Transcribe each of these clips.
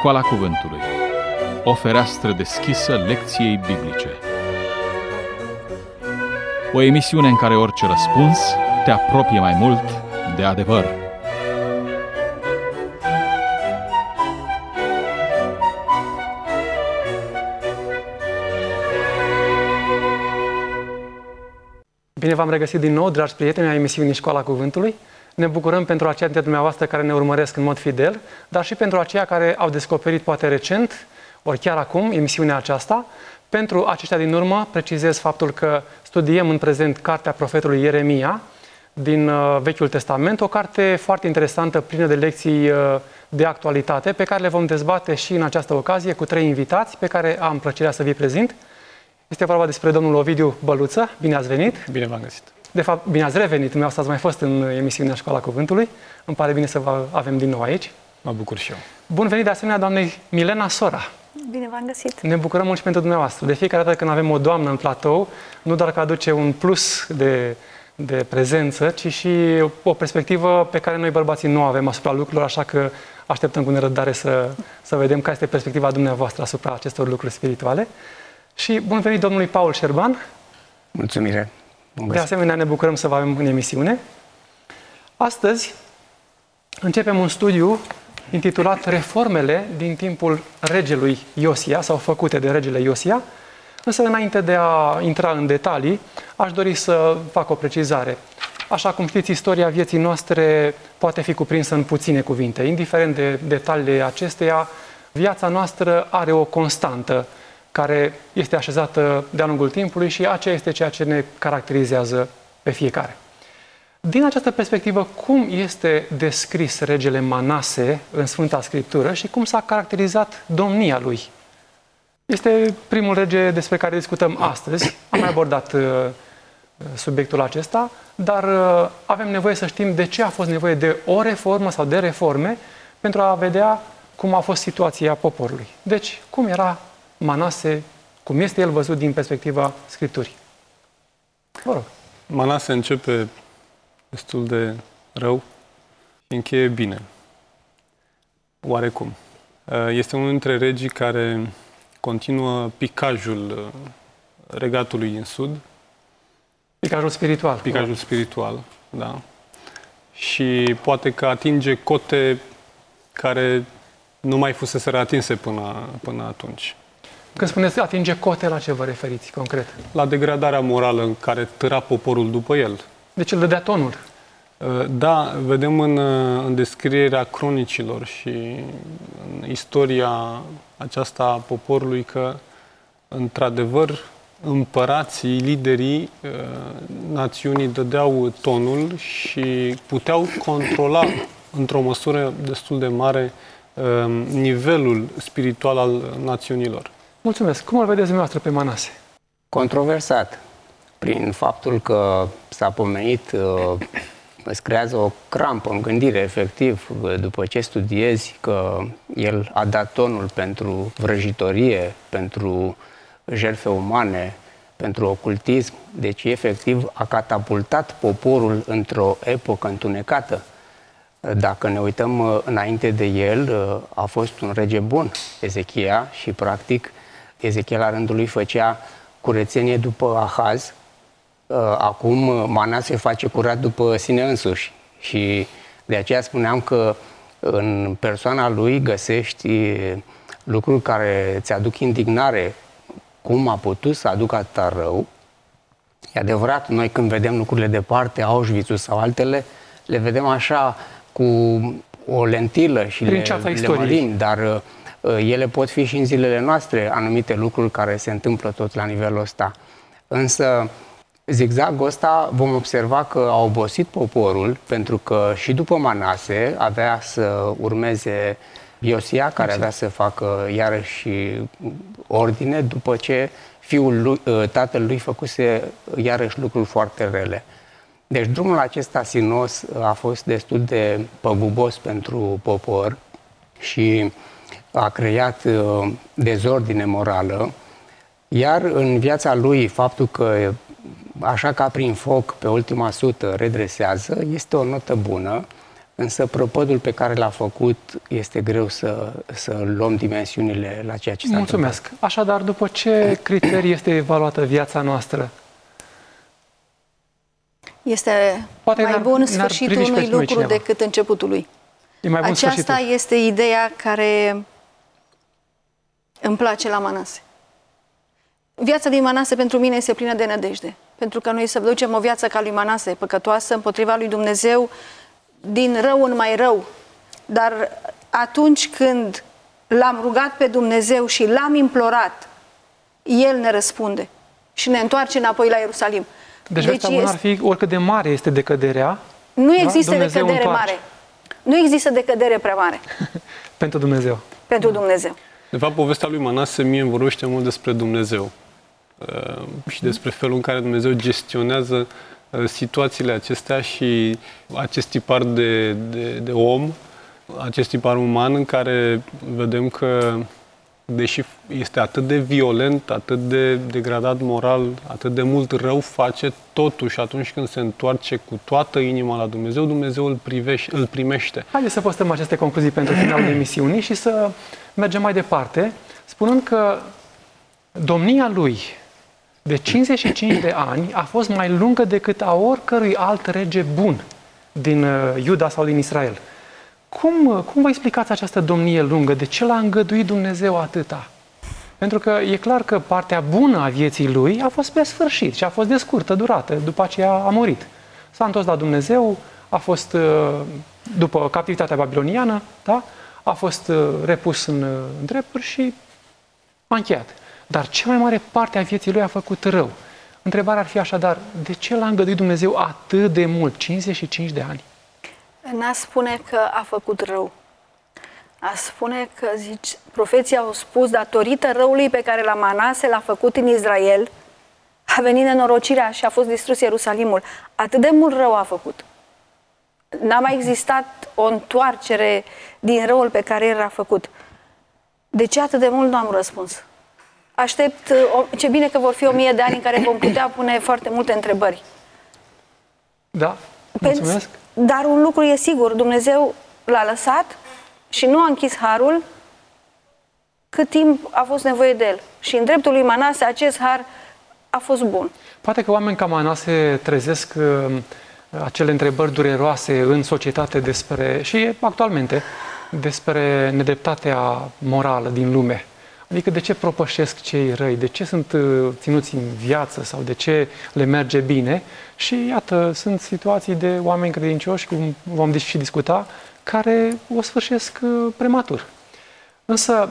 Școala Cuvântului. O fereastră deschisă lecției biblice. O emisiune în care orice răspuns te apropie mai mult de adevăr. Bine v-am regăsit din nou, dragi prieteni, ai emisiunii Școala Cuvântului. Ne bucurăm pentru aceia dintre dumneavoastră care ne urmăresc în mod fidel, dar și pentru aceia care au descoperit poate recent, ori chiar acum, emisiunea aceasta. Pentru aceștia din urmă, precizez faptul că studiem în prezent cartea profetului Ieremia din Vechiul Testament, o carte foarte interesantă, plină de lecții de actualitate, pe care le vom dezbate și în această ocazie cu 3 invitați, pe care am plăcerea să vi prezint. Este vorba despre domnul Ovidiu Băluță. Bine ați venit! Bine v-am găsit! De fapt, bine ați revenit. Dumneavoastră ați mai fost în emisiunea Școala Cuvântului. Îmi pare bine să vă avem din nou aici. Mă bucur și eu. Bun venit de asemenea doamnei Milena Sora. Bine v-am găsit! Ne bucurăm mult și pentru dumneavoastră. De fiecare dată când avem o doamnă în platou, nu doar că aduce un plus de prezență, ci și o perspectivă pe care noi bărbații nu o avem asupra lucrurilor, așa că așteptăm cu nerăbdare să vedem care este perspectiva dumneavoastră asupra acestor lucruri spirituale. Și bun venit domnului Paul Șerban. Mulțumire! De asemenea, ne bucurăm să vă avem în emisiune. Astăzi începem un studiu intitulat Reformele din timpul regelui Iosia, sau făcute de regele Iosia. Însă, înainte de a intra în detalii, aș dori să fac o precizare. Așa cum știți, istoria vieții noastre poate fi cuprinsă în puține cuvinte. Indiferent de detaliile acesteia, viața noastră are o constantă care este așezată de-a lungul timpului și aceea este ceea ce ne caracterizează pe fiecare. Din această perspectivă, cum este descris regele Manase în Sfânta Scriptură și cum s-a caracterizat domnia lui? Este primul rege despre care discutăm astăzi. Am mai abordat subiectul acesta, dar avem nevoie să știm de ce a fost nevoie de o reformă sau de reforme pentru a vedea cum a fost situația poporului. Deci, cum era Manase, cum este el văzut din perspectiva Scripturii? Vă rog. Manase începe destul de rău și încheie bine. Oarecum. Este unul dintre regii care continuă picajul regatului din sud. Picajul spiritual. Picajul spiritual, da. Și poate că atinge cote care nu mai fuseseră atinse până atunci. Când spuneți atinge cote, la ce vă referiți concret? La degradarea morală în care târa poporul după el. Deci îl dădea tonul. Da, vedem în descrierea cronicilor și în istoria aceasta a poporului că, într-adevăr, împărații, liderii națiunii dădeau tonul și puteau controla într-o măsură destul de mare nivelul spiritual al națiunilor. Mulțumesc. Cum îl vedeți dumneavoastră pe Manase? Controversat. Prin faptul că s-a pomenit, îți creează o crampă în gândire, efectiv, după ce studiezi că el a dat tonul pentru vrăjitorie, pentru jertfe umane, pentru ocultism. Deci, efectiv, a catapultat poporul într-o epocă întunecată. Dacă ne uităm înainte de el, a fost un rege bun, Ezechia, și practic Ezechia la rândul lui făcea curățenie după Ahaz. Acum Manase face curat după sine însuși și de aceea spuneam că în persoana lui găsești lucruri care îți aduc indignare, cum a putut să aducă atâta rău. E adevărat, noi când vedem lucrurile departe, Auschwitz-ul sau altele, le vedem așa cu o lentilă și le mărim, dar ele pot fi și în zilele noastre anumite lucruri care se întâmplă tot la nivelul ăsta. Însă, zigzagul ăsta vom observa că a obosit poporul, pentru că și după Manase avea să urmeze Iosia, care avea să facă iarăși ordine, după ce tatăl lui făcuse iarăși lucruri foarte rele. Deci drumul acesta sinuos a fost destul de păgubos pentru popor și a creat dezordine morală, iar în viața lui faptul că așa ca prin foc pe ultima sută redresează este o notă bună, însă prăpădul pe care l-a făcut este greu să luăm dimensiunile la ceea ce s-a Mulțumesc. Așadar, după ce criterii este evaluată viața noastră? Este Poate mai ne-ar- bun ne-ar sfârșitul privi și pe unui noi lucru cineva. decât începutul lui. E mai bun Aceasta sfârșitul. este ideea care îmi place la Manase. Viața lui Manase pentru mine este plină de nădejde. Pentru că noi să ducem o viață ca lui Manase, păcătoasă, împotriva lui Dumnezeu, din rău în mai rău. Dar atunci când l-am rugat pe Dumnezeu și l-am implorat, El ne răspunde și ne întoarce înapoi la Ierusalim. Deci vestea bună ar fi, oricât de mare este decăderea, nu există Dumnezeu decădere întoarce. mare. Nu există decădere prea mare pentru Dumnezeu. pentru Dumnezeu. De fapt, povestea lui Manase mie îmi vorbește mult despre Dumnezeu și despre felul în care Dumnezeu gestionează situațiile acestea și acest tipar de om, acest tipar uman în care vedem că, deși este atât de violent, atât de degradat moral, atât de mult rău face, totuși atunci când se întoarce cu toată inima la Dumnezeu, Dumnezeu îl primește. Haideți să păstrăm aceste concluzii pentru finalul emisiunii și să mergem mai departe, spunând că domnia lui de 55 de ani a fost mai lungă decât a oricărui alt rege bun din Iuda sau din Israel. Cum vă explicați această domnie lungă? De ce l-a îngăduit Dumnezeu atâta? Pentru că e clar că partea bună a vieții lui a fost pe sfârșit și a fost de scurtă durată. După aceea a murit. S-a întors la Dumnezeu, a fost, după captivitatea babiloniană, da? A fost repus în drepturi și a încheiat. Dar cea mai mare parte a vieții lui a făcut rău. Întrebarea ar fi așadar, de ce l-a îngăduit Dumnezeu atât de mult, 55 de ani? N-a spune că a făcut rău. A spune că, profeții au spus, datorită răului pe care la Manase l-a făcut în Israel, a venit nenorocirea și a fost distrus Ierusalimul. Atât de mult rău a făcut. N-a mai existat o întoarcere din răul pe care el l-a făcut. De ce atât de mult nu am răspuns? Aștept, ce bine că vor fi 1000 de ani în care vom putea pune foarte multe întrebări. Da, mulțumesc. Dar un lucru e sigur, Dumnezeu l-a lăsat și nu a închis harul cât timp a fost nevoie de el. Și în dreptul lui Manase acest har a fost bun. Poate că oameni ca Manase trezesc acele întrebări dureroase în societate despre, și actualmente, despre nedreptatea morală din lume. Adică de ce propășesc cei răi, de ce sunt ținuți în viață sau de ce le merge bine. Și iată, sunt situații de oameni credincioși, cum vom și discuta, care o sfârșesc prematur. Însă,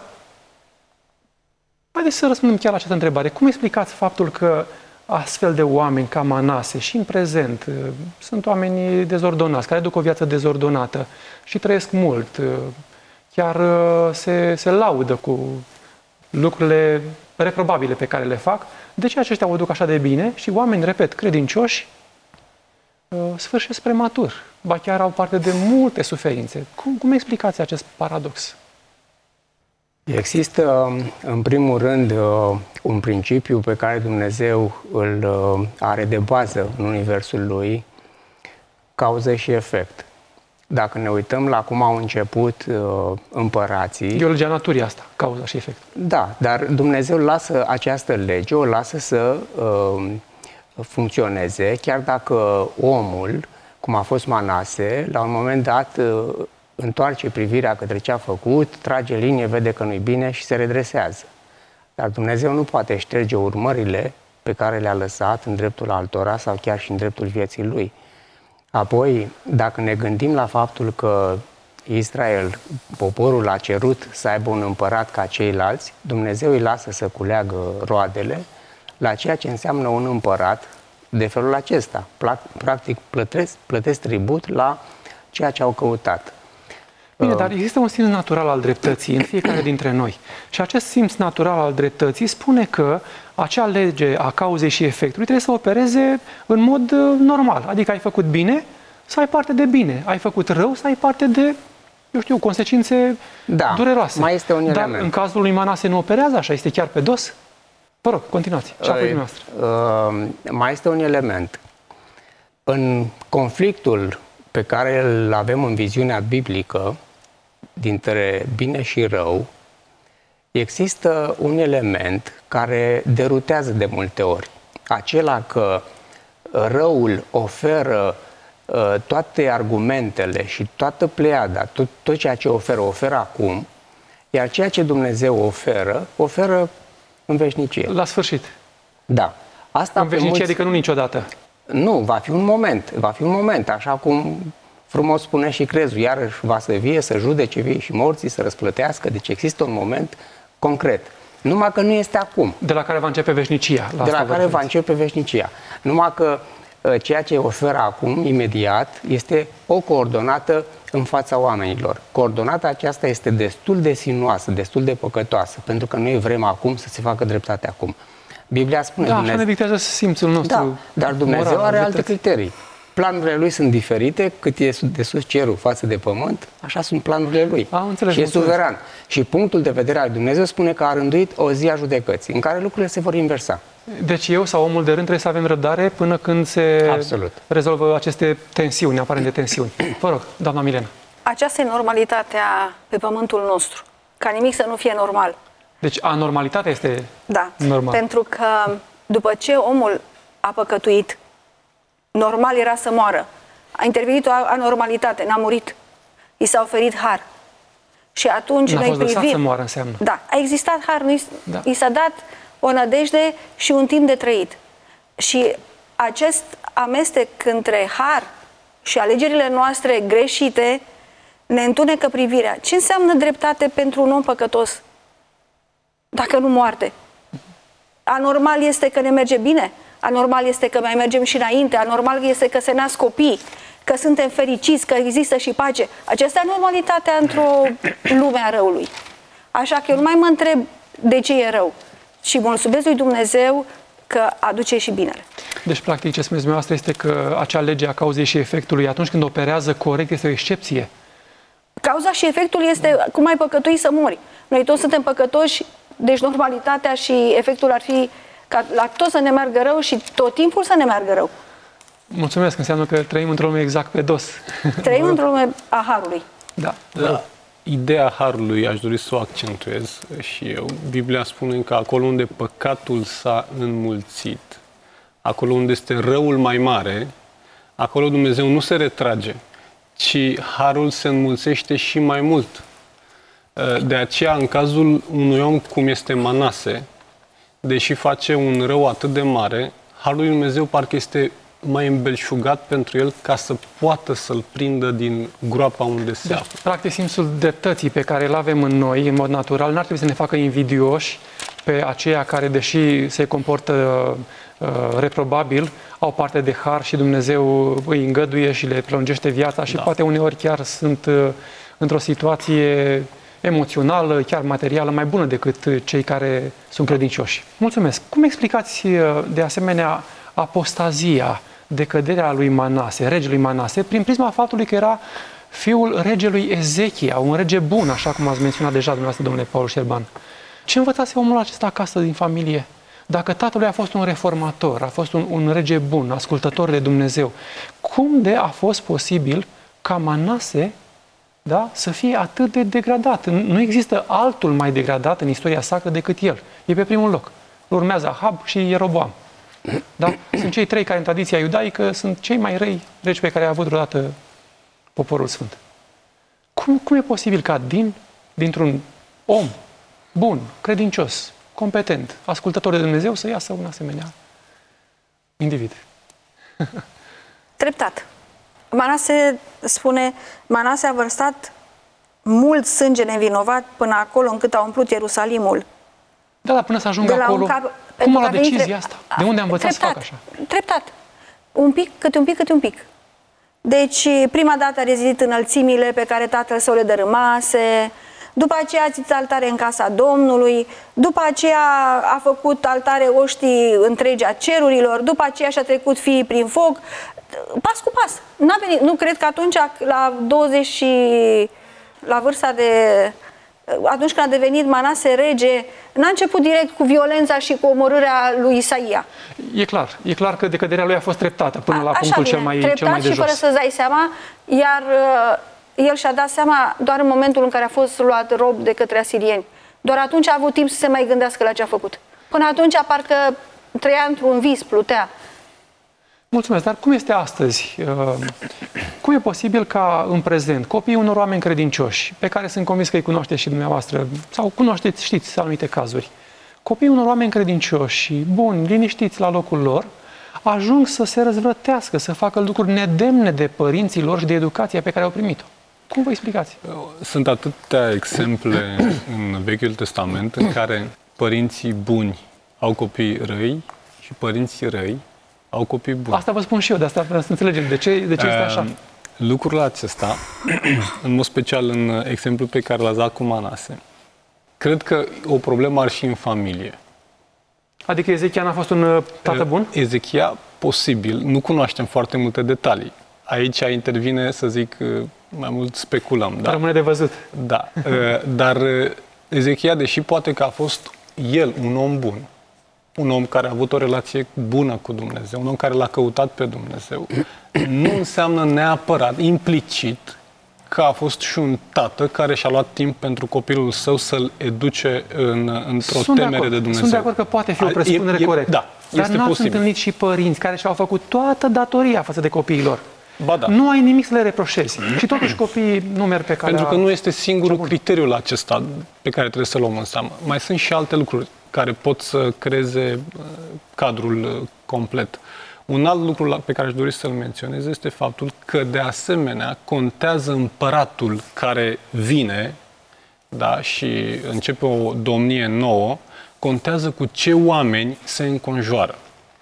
haideți să răspundem chiar la această întrebare. Cum explicați faptul că astfel de oameni ca Manase și în prezent sunt oameni dezordonați, care duc o viață dezordonată și trăiesc mult, chiar se laudă cu lucrurile reprobabile pe care le fac, de ce aceștia o duc așa de bine și oameni, repet, credincioși, sfârșesc prematur, ba chiar au parte de multe suferințe. Cum explicați acest paradox? Există, în primul rând, un principiu pe care Dumnezeu îl are de bază în universul lui, cauză și efect. Dacă ne uităm la cum au început împărații... E o legea naturii asta, cauza și efect. Da, dar Dumnezeu lasă această lege, o lasă să funcționeze, chiar dacă omul, cum a fost Manase, la un moment dat întoarce privirea către ce a făcut, trage linie, vede că nu-i bine și se redresează. Dar Dumnezeu nu poate șterge urmările pe care le-a lăsat în dreptul altora sau chiar și în dreptul vieții lui. Apoi, dacă ne gândim la faptul că Israel, poporul a cerut să aibă un împărat ca ceilalți, Dumnezeu îi lasă să culeagă roadele la ceea ce înseamnă un împărat de felul acesta. Practic plătesc tribut la ceea ce au căutat. Bine, dar există un simț natural al dreptății în fiecare dintre noi. Și acest simț natural al dreptății spune că acea lege a cauzei și efectului trebuie să opereze în mod normal. Adică ai făcut bine, să ai parte de bine. Ai făcut rău, să ai parte de, eu știu, consecințe dureroase. Mai este un element. Dar în cazul lui Manase nu operează așa, este chiar pe dos? Vă rog, continuați. Ce apoi dumneavoastră? Mai este un element. În conflictul pe care îl avem în viziunea biblică, dintre bine și rău, există un element care derutează de multe ori. Acela că răul oferă toate argumentele și toată pleiada, tot ceea ce oferă acum, iar ceea ce Dumnezeu oferă în veșnicie. La sfârșit. Da. Asta în veșnicie, adică nu niciodată. Nu, va fi un moment, așa cum frumos spune și Crezul, iarăși va să vie, să judece vii și morții, să răsplătească, deci există un moment concret. Numai că nu este acum. De la care va începe veșnicia. De la care va începe veșnicia. Numai că ceea ce oferă acum, imediat, este o coordonată în fața oamenilor. Coordonata aceasta este destul de sinuoasă, destul de păcătoasă, pentru că noi vrem acum să se facă dreptate acum. Biblia spune... Da, așa ne dictează simțul nostru. Da, dar Dumnezeu moral, are alte criterii. Planurile Lui sunt diferite, cât e de sus cerul față de pământ, așa sunt planurile Lui. Înțeles, și e suveran. Și punctul de vedere al Dumnezeu spune că a rânduit o zi a judecății, în care lucrurile se vor inversa. Deci eu sau omul de rând trebuie să avem răbdare până când se rezolvă aceste tensiuni, aparente tensiuni. Vă rog, doamna Milena. Aceasta e normalitatea pe pământul nostru. Ca nimic să nu fie normal. Deci anormalitatea este normal. Pentru că după ce omul a păcătuit, normal era să moară. A intervenit o anormalitate, n-a murit. I s-a oferit har. Și atunci noi privim... lăsat să moară, înseamnă. Da, a existat har, i s-a dat o nădejde și un timp de trăit. Și acest amestec între har și alegerile noastre greșite ne întunecă privirea. Ce înseamnă dreptate pentru un om păcătos? Dacă nu moarte. Anormal este că ne merge bine, anormal este că mai mergem și înainte, anormal este că se nasc copii, că suntem fericiți, că există și pace. Aceasta e normalitatea într-o lume a răului. Așa că eu nu mai mă întreb de ce e rău, și mulțumesc lui Dumnezeu că aduce și binele. Deci, practic, ce spuneți dumneavoastră este că acea lege a cauzei și efectului, atunci când operează corect, este o excepție. Cauza și efectul este cum ai păcătui să mori. Noi toți suntem păcătoși, deci normalitatea și efectul ar fi ca la tot să ne meargă rău și tot timpul să ne meargă rău. Mulțumesc, înseamnă că trăim într-o lume exact pe dos. Trăim într-o lume a harului. Da. Ideea harului aș dori să o accentuez și eu. Biblia spune că acolo unde păcatul s-a înmulțit, acolo unde este răul mai mare, acolo Dumnezeu nu se retrage, ci harul se înmulțește și mai mult. De aceea, în cazul unui om cum este Manase, deși face un rău atât de mare, harul lui Dumnezeu parcă este mai îmbelșugat pentru el ca să poată să-l prindă din groapa unde se află. Practic, simțul dreptății pe care îl avem în noi, în mod natural, n-ar trebui să ne facă invidioși pe aceia care, deși se comportă reprobabil, au parte de har și Dumnezeu îi îngăduie și le prelungește viața și poate uneori chiar sunt într-o situație emoțională, chiar materială, mai bună decât cei care sunt credincioși. Mulțumesc! Cum explicați de asemenea apostazia, decăderea lui Manase, regelui Manase, prin prisma faptului că era fiul regelui Ezechia, un rege bun, așa cum ați menționat deja dumneavoastră, domnule Paul Șerban? Ce învățase omul acesta acasă din familie? Dacă tatăl lui a fost un reformator, a fost un rege bun, ascultător de Dumnezeu, cum de a fost posibil ca Manase, da, să fie atât de degradat? Nu există altul mai degradat în istoria sacră decât el. E pe primul loc. Urmează Ahab și Ieroboam. Da? Sunt cei trei care în tradiția iudaică sunt cei mai răi regi pe care a avut vreodată poporul sfânt. Cum e posibil ca dintr-un om bun, credincios, competent, ascultător de Dumnezeu să iasă un asemenea individ? Treptat. Manase spune, Manase a vărsat mult sânge nevinovat până acolo încât a umplut Ierusalimul. Da, până să ajungă acolo. Cum a luat decizia asta? De unde a învățat să facă așa? Treptat. Un pic, câte un pic, câte un pic. Deci, prima dată a rezidit înălțimile pe care tatăl său le dărâmase, după aceea a zis altare în casa Domnului, după aceea a făcut altare oștii întregi a cerurilor, după aceea și-a trecut fiii prin foc, pas cu pas. N-a venit, nu cred că atunci, la 20 și la vârsta de atunci când a devenit Manase rege, n-a început direct cu violența și cu omorârea lui Isaia. E clar că decăderea lui a fost treptată până la punctul cel mai treptat de jos. și fără să-ți dai seama, iar el și-a dat seama doar în momentul în care a fost luat rob de către asirieni. Doar atunci a avut timp să se mai gândească la ce a făcut. Până atunci parcă trăia într-un vis, plutea. Mulțumesc, dar cum este astăzi? Cum e posibil ca în prezent copiii unor oameni credincioși, pe care sunt convins că îi cunoașteți și dumneavoastră, sau cunoașteți, știți anumite cazuri, copiii unor oameni credincioși, buni, liniștiți la locul lor, ajung să se răzvrătească, să facă lucruri nedemne de părinții lor și de educația pe care au primit-o? Cum vă explicați? Sunt atâtea exemple în Vechiul Testament în care părinții buni au copii răi și părinții răi au copii buni. Asta vă spun și eu, de asta vreau să înțelegem de ce este așa. Lucrul acesta, în mod special în exemplu pe care l-ați dat cu Manase, cred că o problemă ar fi în familie. Adică Ezechia n-a fost un tată bun? Ezechia, posibil. Nu cunoaștem foarte multe detalii. Aici intervine, să zic, mai mult speculăm. Da? Rămâne de văzut. Da. Dar Ezechia, deși poate că a fost el un om bun, un om care a avut o relație bună cu Dumnezeu, un om care l-a căutat pe Dumnezeu, nu înseamnă neapărat, implicit, că a fost și un tată care și-a luat timp pentru copilul său să-l educe într-o temere de Dumnezeu. Sunt de acord că poate fi o presupunere corectă. Da, dar este n-ați posibil. întâlnit și părinți care și-au făcut toată datoria față de copiilor. Ba da. Nu ai nimic să le reproșezi. Și totuși copiii nu merg pe calea... Pentru că nu este singurul criteriul acesta pe care trebuie să-l luăm în seamă. Mai sunt și alte lucruri care pot să creeze cadrul complet. Un alt lucru pe care aș dori să-l menționez este faptul că, de asemenea, contează împăratul care vine, da, și începe o domnie nouă, contează cu ce oameni se înconjoară.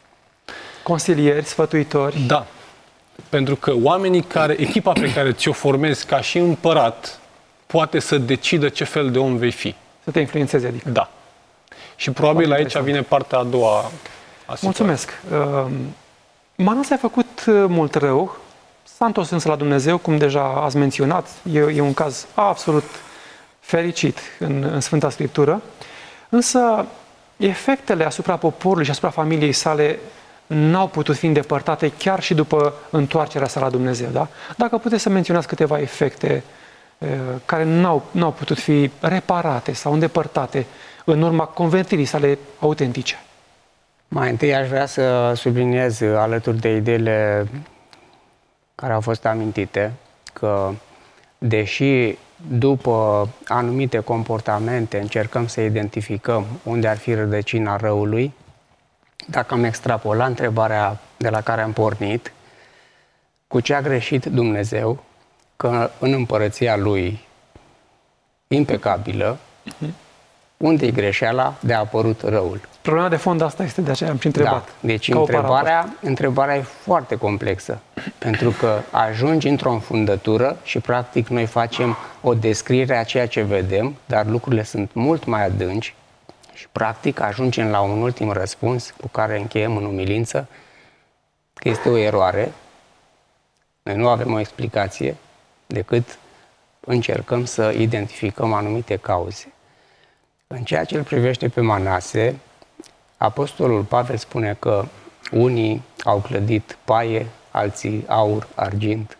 Consilieri, sfătuitori. Da. Pentru că echipa pe care ți-o formezi ca și împărat, poate să decidă ce fel de om vei fi. Să te influențeze, adică. Da. Și probabil aici vine partea a doua a situației. Mulțumesc. Manase a făcut mult rău, s-a întors însă la Dumnezeu, cum deja ați menționat. E un caz absolut fericit în Sfânta Scriptură. Însă efectele asupra poporului și asupra familiei sale n-au putut fi îndepărtate chiar și după întoarcerea sa la Dumnezeu. Da? Dacă puteți să menționați câteva efecte care n-au putut fi reparate sau îndepărtate în urma convertirii sale autentice. Mai întâi aș vrea să subliniez, alături de ideile care au fost amintite, că deși după anumite comportamente încercăm să identificăm unde ar fi rădăcina răului, dacă am extrapolat întrebarea de la care am pornit, cu ce a greșit Dumnezeu, că în împărăția Lui impecabilă, unde e greșeala, de a apărut răul. Problema de fond asta este, de aceea am și întrebat. Da. Deci întrebarea e foarte complexă, pentru că ajungi într-o înfundătură și practic noi facem o descriere a ceea ce vedem, dar lucrurile sunt mult mai adânci și practic ajungem la un ultim răspuns cu care încheiem în umilință, că este o eroare. Noi nu avem o explicație decât încercăm să identificăm anumite cauze. În ceea ce îl privește pe Manase, Apostolul Pavel spune că unii au clădit paie, alții aur, argint.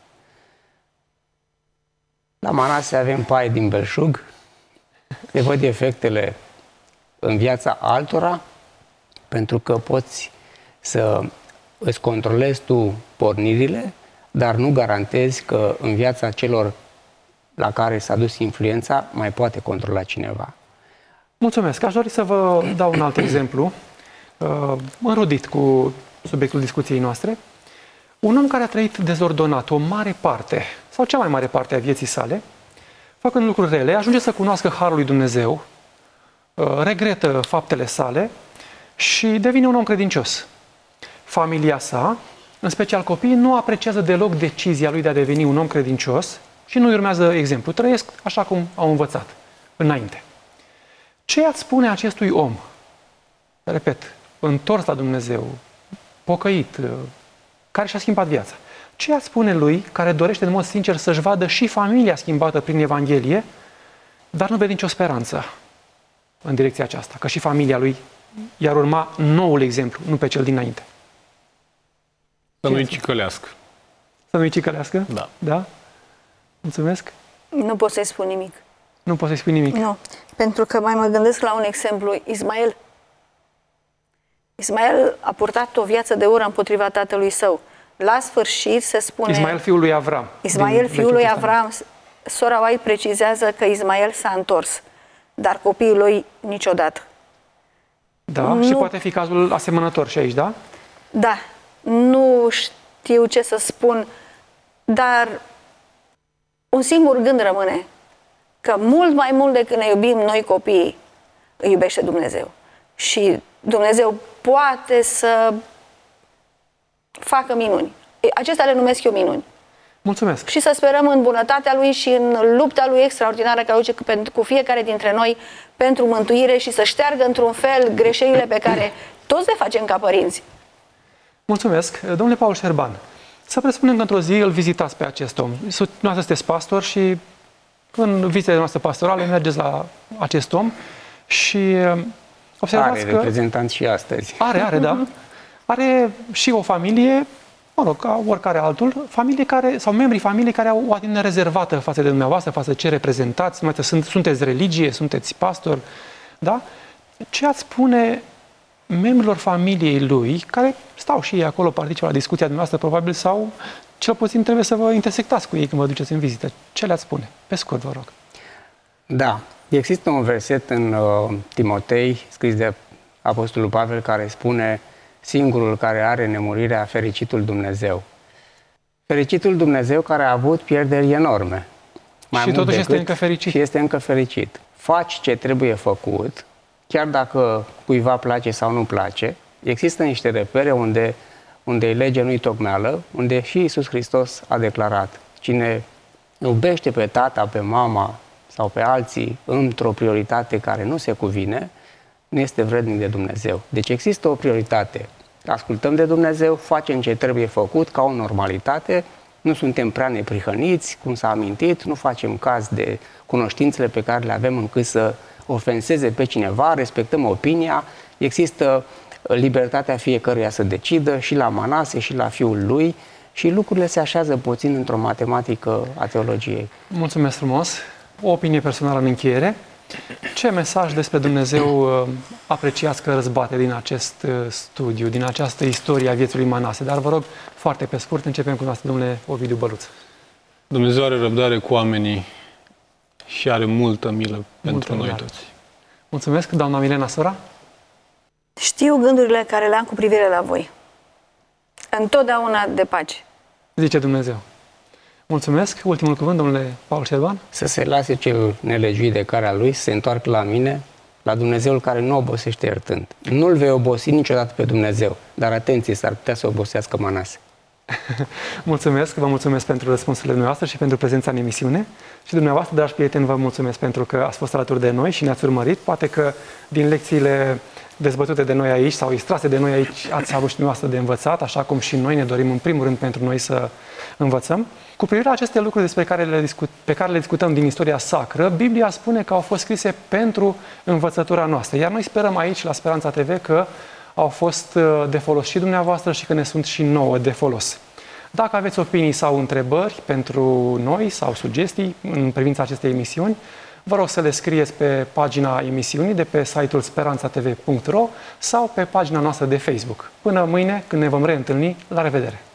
La Manase avem paie din belșug, se văd efectele în viața altora, pentru că poți să îți controlezi tu pornirile, dar nu garantezi că în viața celor la care s-a dus influența mai poate controla cineva. Mulțumesc. Aș dori să vă dau un alt exemplu, înrudit cu subiectul discuției noastre. Un om care a trăit dezordonat o mare parte, sau cea mai mare parte a vieții sale, făcând lucruri rele, ajunge să cunoască harul lui Dumnezeu, regretă faptele sale și devine un om credincios. Familia sa, în special copiii, nu apreciază deloc decizia lui de a deveni un om credincios și nu urmează exemplu. Trăiesc așa cum au învățat înainte. Ce ați spune acestui om, repet, întors la Dumnezeu, pocăit, care și-a schimbat viața? Ce ați spune lui care dorește în mod sincer să-și vadă și familia schimbată prin Evanghelie, dar nu vede nicio speranță în direcția aceasta, că și familia lui i-ar urma noul exemplu, nu pe cel dinainte. Să nu-i cicălească. Să nu-i cicălească? Da. Da? Mulțumesc. Nu pot să-i spun nimic. Nu poți să-i spui nimic. Nu, pentru că mai mă gândesc la un exemplu. Ismael. Ismael a purtat o viață de ură împotriva tatălui său. La sfârșit se spune... Ismael, fiul lui Avram. Ismael, fiul lui Avram. Sora White precizează că Ismael s-a întors, dar copiii lui niciodată. Da, Nu. și poate fi cazul asemănător și aici, da? Da, nu știu ce să spun, dar un singur gând rămâne, că mult mai mult decât ne iubim noi copiii, îi iubește Dumnezeu. Și Dumnezeu poate să facă minuni. Acestea le numesc eu minuni. Mulțumesc. Și să sperăm în bunătatea Lui și în lupta Lui extraordinară care duce cu fiecare dintre noi pentru mântuire și să șteargă într-un fel greșelile pe care toți le facem ca părinți. Mulțumesc. Domnule Paul Șerban, să presupunem că într-o zi îl vizitați pe acest om. Noastră sunteți pastor și în vizitele noastre pastorale mergeți la acest om și observați Are că... reprezentanți și astăzi. Are, da. Are și o familie, mă rog, ca oricare altul, familie care, sau membrii familiei care au o atitudine rezervată față de dumneavoastră, față de ce reprezentați, sunteți religie, sunteți pastor, da? Ce ați spune membrilor familiei lui, care stau și ei acolo, participă la discuția dumneavoastră, probabil, sau cel puțin trebuie să vă intersectați cu ei când vă duceți în vizită. Ce le-ați spune? Pe scurt, vă rog. Da, există un verset în Timotei, scris de Apostolul Pavel, care spune: singurul care are nemurirea, fericitul Dumnezeu. Fericitul Dumnezeu care a avut pierderi enorme. Și totuși este încă fericit. Și este încă fericit. Faci ce trebuie făcut, chiar dacă cuiva place sau nu place. Există niște repere unde legea nu-i tocmeală, unde și Iisus Hristos a declarat: cine iubește pe tata, pe mama sau pe alții într-o prioritate care nu se cuvine, nu este vrednic de Dumnezeu. Deci există o prioritate. Ascultăm de Dumnezeu, facem ce trebuie făcut ca o normalitate, nu suntem prea neprihăniți, cum s-a amintit, nu facem caz de cunoștințele pe care le avem încât să ofenseze pe cineva, respectăm opinia, există libertatea fiecăruia să decidă, și la Manase și la fiul lui, și lucrurile se așează puțin într-o matematică a teologiei. Mulțumesc frumos! O opinie personală în încheiere. Ce mesaj despre Dumnezeu apreciați că răzbate din acest studiu, din această istorie a vieții lui Manase? Dar vă rog, foarte pe scurt, începem cu noastră, domnule Ovidiu Băluț. Dumnezeu are răbdare cu oamenii și are multă milă pentru noi toți. Mulțumesc, doamna Milena Sora. Știu gândurile care le am cu privire la voi. Întotdeauna de pace. Zice Dumnezeu. Mulțumesc. Ultimul cuvânt, domnule Paul Șerban. Să se lase cel nelegiuit de cara lui, să se întoarcă la mine, la Dumnezeul care nu obosește iertând. Nu-L vei obosi niciodată pe Dumnezeu, dar atenție, s-ar putea să obosească Manase. Mulțumesc, vă mulțumesc pentru răspunsurile noastre și pentru prezența în emisiune. Și dumneavoastră, dragi prieteni, vă mulțumesc pentru că ați fost alături de noi și ne-ați urmărit. Poate că din lecțiile dezbătute de noi aici sau extrase de noi aici ați avut și dumneavoastră de învățat, așa cum și noi ne dorim în primul rând pentru noi să învățăm. Cu privire la aceste lucruri despre pe care le discutăm din istoria sacră, Biblia spune că au fost scrise pentru învățătura noastră. Iar noi sperăm aici, la Speranța TV, că au fost de folos și dumneavoastră și că ne sunt și nouă de folos. Dacă aveți opinii sau întrebări pentru noi sau sugestii în privința acestei emisiuni, vă rog să le scrieți pe pagina emisiunii de pe site-ul speranțatv.ro sau pe pagina noastră de Facebook. Până mâine, când ne vom reîntâlni, la revedere!